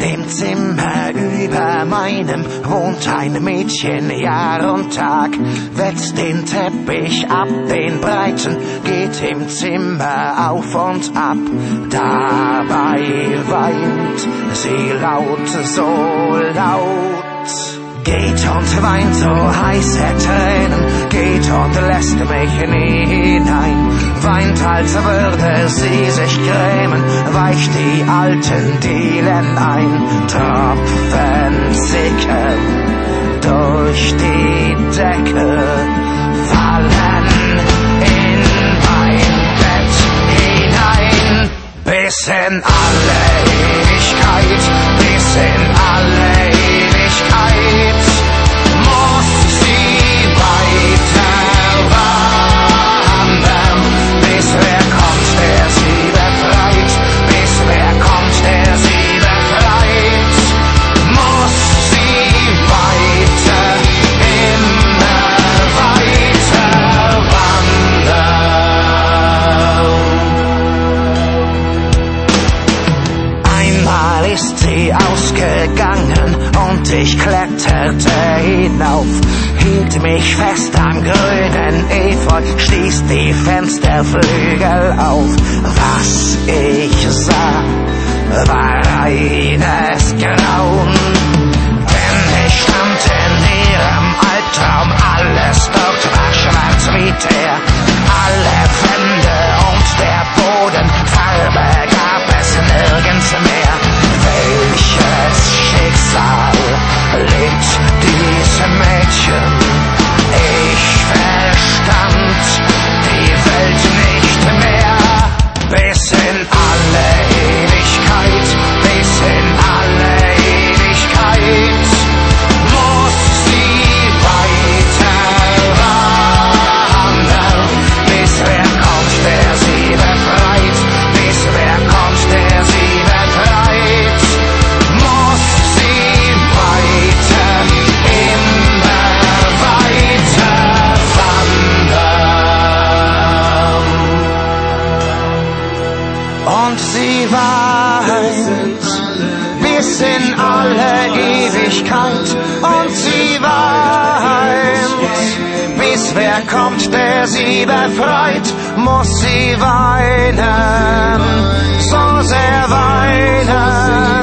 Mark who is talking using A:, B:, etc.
A: dem Zimmer über meinem wohnt ein Mädchen Jahr und Tag, wetzt den Teppich ab, den breiten, geht im Zimmer auf und ab. Dabei weint sie laut, so laut. Geht und weint so heiße Tränen, geht und lässt mich nie hinein. Weint, als würde sie sich grämen, weicht die alten Dielen ein. Tropfen sickern durch die Decke, fallen in mein Bett hinein. Bis in alle Ewigkeit, bis in alle Ewigkeit muss sie weiter wandern. Bis wer kommt, der sie befreit, bis wer kommt, der sie befreit, muss sie weiter, immer weiter wandern. Einmal ist sie ausgegangen und ich kletterte hinauf, hielt mich fest am grünen Efeu, stieß die Fensterflügel auf. Was ich sah, war reines Grauen, denn ich stand in ihrem Albtraum. Alles dort war schwarz wie Teer, alle Wände und der Boden, Farbe gab es nirgends mehr. Welches Schicksal lebt diesem Mädchen? Ich verstand die Welt nicht mehr. Bis in alle Ewigkeit, bis in alle Ewigkeit muss sie weiter wandern. Bis wer kommt, der sie befreit, bis wer kommt, der sie befreit, muss sie weiter, immer weiter wandern. Und sie weint bis in alle Ewigkeit, und sie weint, bis wer kommt, der sie befreit, muss sie weinen, so sehr weinen.